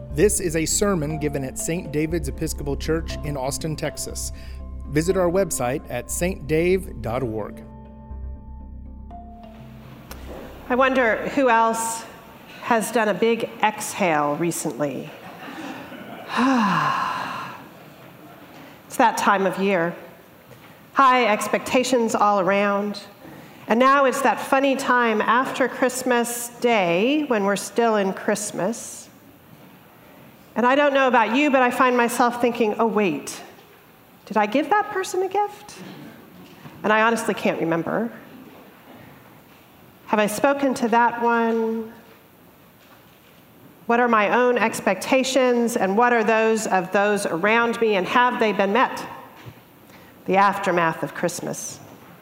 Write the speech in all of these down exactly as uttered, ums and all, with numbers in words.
This is a sermon given at Saint David's Episcopal Church in Austin, Texas. Visit our website at s t dave dot org. I wonder who else has done a big exhale recently. It's that time of year. High expectations all around. And now it's that funny time after Christmas Day when we're still in Christmas. And I don't know about you, but I find myself thinking, oh, wait, did I give that person a gift? And I honestly can't remember. Have I spoken to that one? What are my own expectations, and what are those of those around me, and have they been met? The aftermath of Christmas.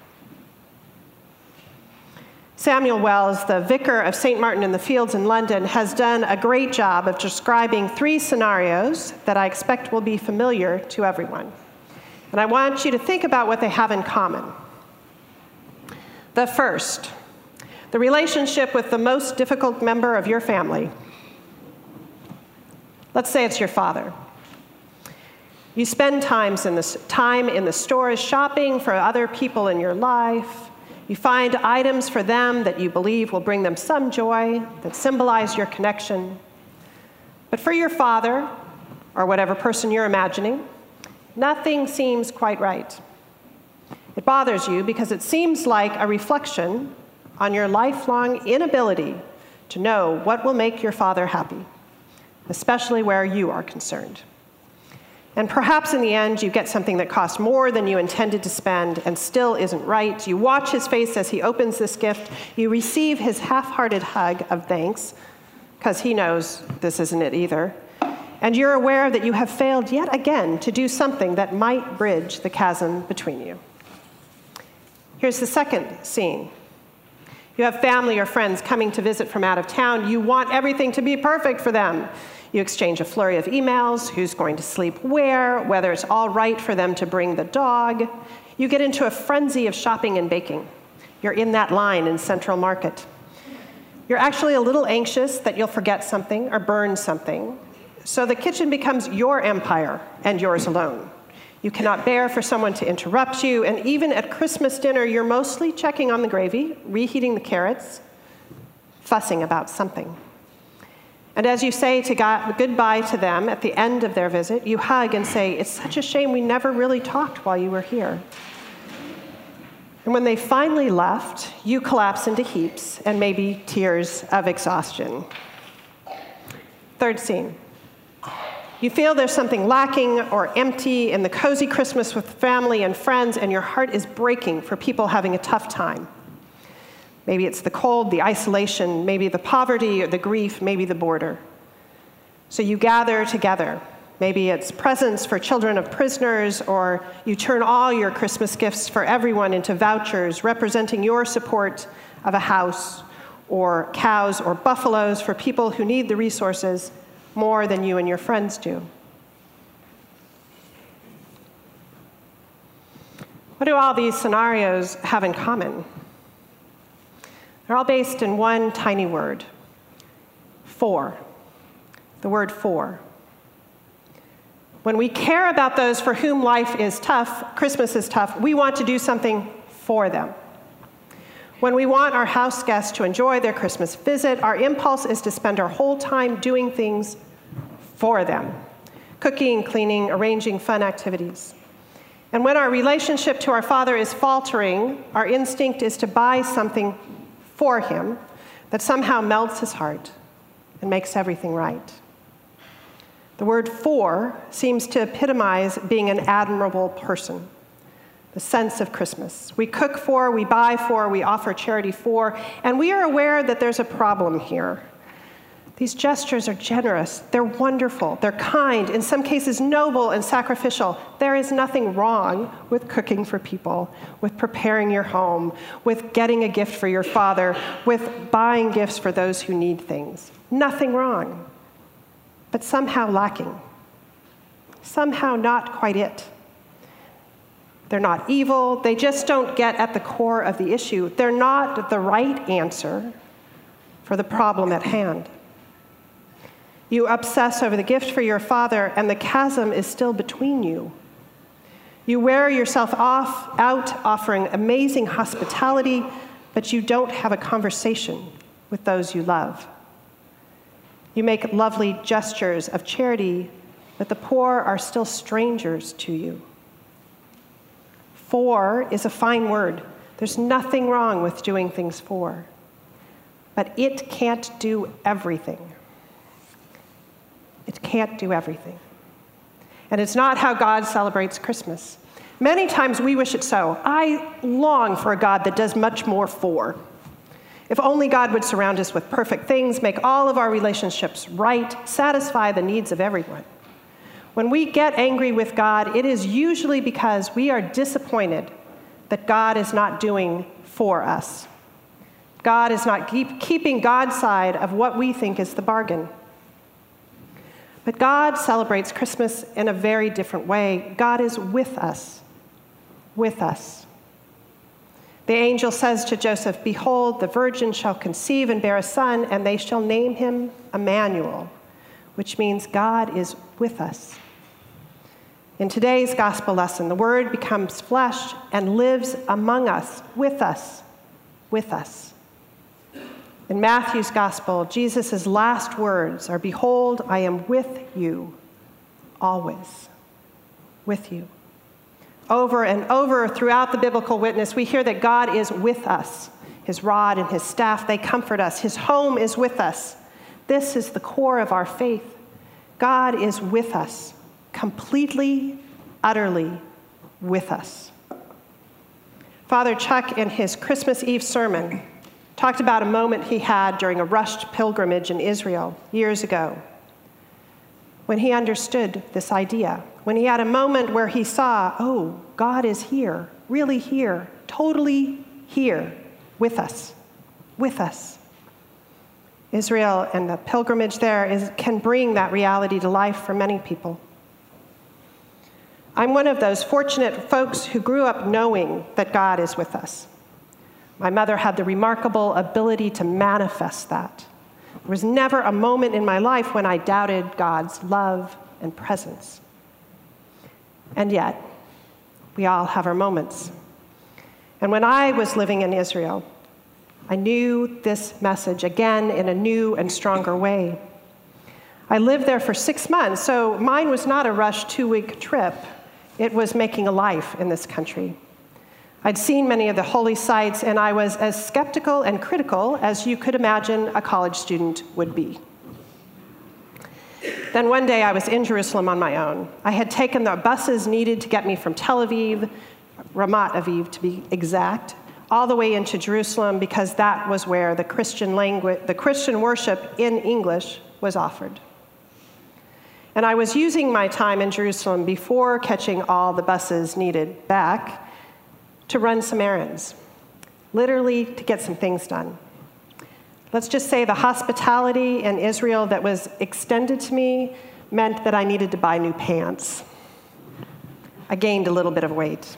Samuel Wells, the vicar of Saint Martin in the Fields in London, has done a great job of describing three scenarios that I expect will be familiar to everyone. And I want you to think about what they have in common. The first, the relationship with the most difficult member of your family. Let's say it's your father. You spend times in the, time in the stores shopping for other people in your life. You find items for them that you believe will bring them some joy, that symbolize your connection. But for your father, or whatever person you're imagining, nothing seems quite right. It bothers you because it seems like a reflection on your lifelong inability to know what will make your father happy, especially where you are concerned. And perhaps in the end, you get something that costs more than you intended to spend and still isn't right. You watch his face as he opens this gift. You receive his half-hearted hug of thanks, because he knows this isn't it either. And you're aware that you have failed yet again to do something that might bridge the chasm between you. Here's the second scene. You have family or friends coming to visit from out of town. You want everything to be perfect for them. You exchange a flurry of emails, who's going to sleep where, whether it's all right for them to bring the dog. You get into a frenzy of shopping and baking. You're in that line in Central Market. You're actually a little anxious that you'll forget something or burn something. So the kitchen becomes your empire and yours alone. You cannot bear for someone to interrupt you, and even at Christmas dinner, you're mostly checking on the gravy, reheating the carrots, fussing about something. And as you say to God, goodbye to them at the end of their visit, you hug and say, it's such a shame we never really talked while you were here. And when they finally left, you collapse into heaps and maybe tears of exhaustion. Third scene. You feel there's something lacking or empty in the cozy Christmas with family and friends, and your heart is breaking for people having a tough time. Maybe it's the cold, the isolation, maybe the poverty or the grief, maybe the border. So you gather together. Maybe it's presents for children of prisoners, or you turn all your Christmas gifts for everyone into vouchers representing your support of a house, or cows or buffaloes for people who need the resources more than you and your friends do. What do all these scenarios have in common? They're all based in one tiny word, for. The word for. When we care about those for whom life is tough, Christmas is tough, we want to do something for them. When we want our house guests to enjoy their Christmas visit, our impulse is to spend our whole time doing things for them, cooking, cleaning, arranging fun activities. And when our relationship to our Father is faltering, our instinct is to buy something for him that somehow melts his heart and makes everything right. The word for seems to epitomize being an admirable person, the sense of Christmas. We cook for, we buy for, we offer charity for, and we are aware that there's a problem here. These gestures are generous, they're wonderful, they're kind, in some cases noble and sacrificial. There is nothing wrong with cooking for people, with preparing your home, with getting a gift for your father, with buying gifts for those who need things. Nothing wrong, but somehow lacking. Somehow not quite it. They're not evil, they just don't get at the core of the issue. They're not the right answer for the problem at hand. You obsess over the gift for your father, and the chasm is still between you. You wear yourself off, out offering amazing hospitality, but you don't have a conversation with those you love. You make lovely gestures of charity, but the poor are still strangers to you. For is a fine word. There's nothing wrong with doing things for, but it can't do everything. It can't do everything. And it's not how God celebrates Christmas. Many times we wish it so. I long for a God that does much more for. If only God would surround us with perfect things, make all of our relationships right, satisfy the needs of everyone. When we get angry with God, it is usually because we are disappointed that God is not doing for us. God is not keep, keeping God's side of what we think is the bargain. But God celebrates Christmas in a very different way. God is with us, with us. The angel says to Joseph, "Behold, the virgin shall conceive and bear a son, and they shall name him Emmanuel," which means God is with us. In today's gospel lesson, the Word becomes flesh and lives among us, with us, with us. In Matthew's gospel, Jesus' last words are, "Behold, I am with you always," with you. Over and over throughout the biblical witness, we hear that God is with us. His rod and his staff, they comfort us. His home is with us. This is the core of our faith. God is with us, completely, utterly with us. Father Chuck, in his Christmas Eve sermon, talked about a moment he had during a rushed pilgrimage in Israel years ago, when he understood this idea, when he had a moment where he saw, oh, God is here, really here, totally here, with us, with us. Israel and the pilgrimage there is, can bring that reality to life for many people. I'm one of those fortunate folks who grew up knowing that God is with us. My mother had the remarkable ability to manifest that. There was never a moment in my life when I doubted God's love and presence. And yet, we all have our moments. And when I was living in Israel, I knew this message again in a new and stronger way. I lived there for six months, so mine was not a rushed two-week trip. It was making a life in this country. I'd seen many of the holy sites, and I was as skeptical and critical as you could imagine a college student would be. Then one day I was in Jerusalem on my own. I had taken the buses needed to get me from Tel Aviv, Ramat Aviv to be exact, all the way into Jerusalem because that was where the Christian language, the Christian worship in English was offered. And I was using my time in Jerusalem before catching all the buses needed back to run some errands, literally to get some things done. Let's just say the hospitality in Israel that was extended to me meant that I needed to buy new pants. I gained a little bit of weight.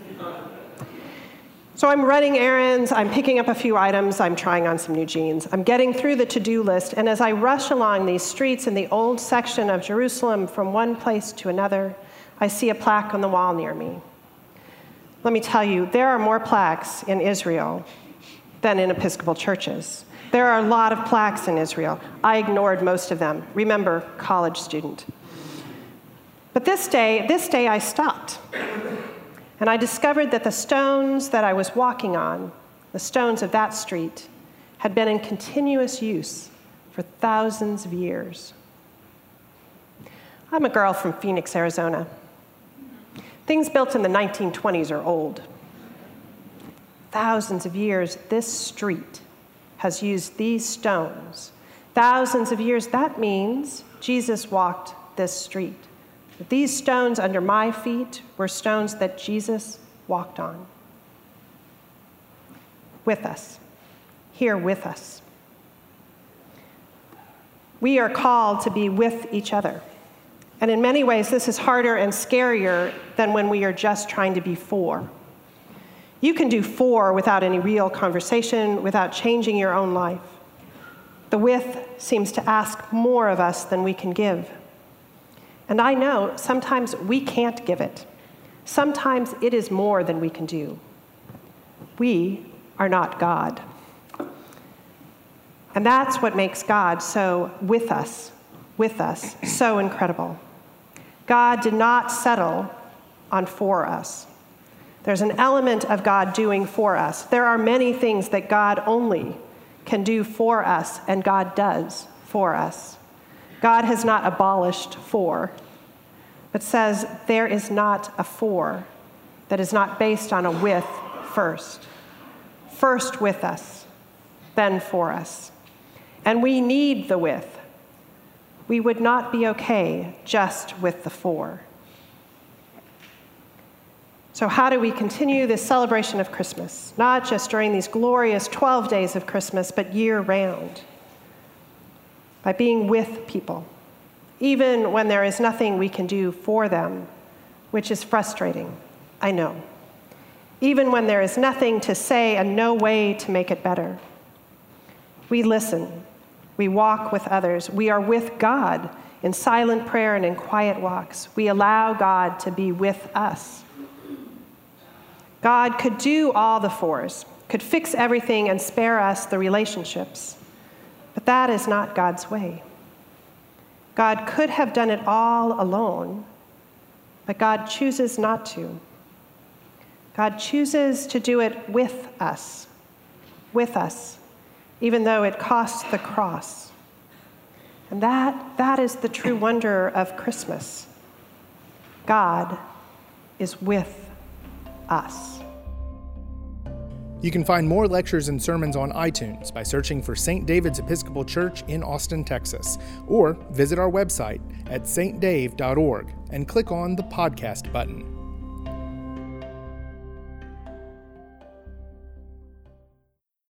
So I'm running errands, I'm picking up a few items, I'm trying on some new jeans. I'm getting through the to-do list, and as I rush along these streets in the old section of Jerusalem from one place to another, I see a plaque on the wall near me. Let me tell you, there are more plaques in Israel than in Episcopal churches. There are a lot of plaques in Israel. I ignored most of them. Remember, college student. But this day, this day I stopped. And I discovered that the stones that I was walking on, the stones of that street, had been in continuous use for thousands of years. I'm a girl from Phoenix, Arizona. Things built in the nineteen twenties are old. Thousands of years, this street has used these stones. Thousands of years, that means Jesus walked this street. But these stones under my feet were stones that Jesus walked on. With us, here with us. We are called to be with each other. And in many ways, this is harder and scarier than when we are just trying to be for. You can do for without any real conversation, without changing your own life. The with seems to ask more of us than we can give. And I know sometimes we can't give it. Sometimes it is more than we can do. We are not God. And that's what makes God so with us, with us, so incredible. God did not settle on for us. There's an element of God doing for us. There are many things that God only can do for us, and God does for us. God has not abolished for, but says there is not a for that is not based on a with first. First with us, then for us. And we need the with. We would not be okay just with the for. So how do we continue this celebration of Christmas? Not just during these glorious twelve days of Christmas, but year-round. By being with people, even when there is nothing we can do for them, which is frustrating, I know. Even when there is nothing to say and no way to make it better. We listen. We walk with others. We are with God in silent prayer and in quiet walks. We allow God to be with us. God could do all the fours, could fix everything and spare us the relationships. But that is not God's way. God could have done it all alone, but God chooses not to. God chooses to do it with us, with us, even though it costs the cross. And that, that is the true wonder of Christmas. God is with us. You can find more lectures and sermons on iTunes by searching for Saint David's Episcopal Church in Austin, Texas, or visit our website at s t dave dot org and click on the podcast button.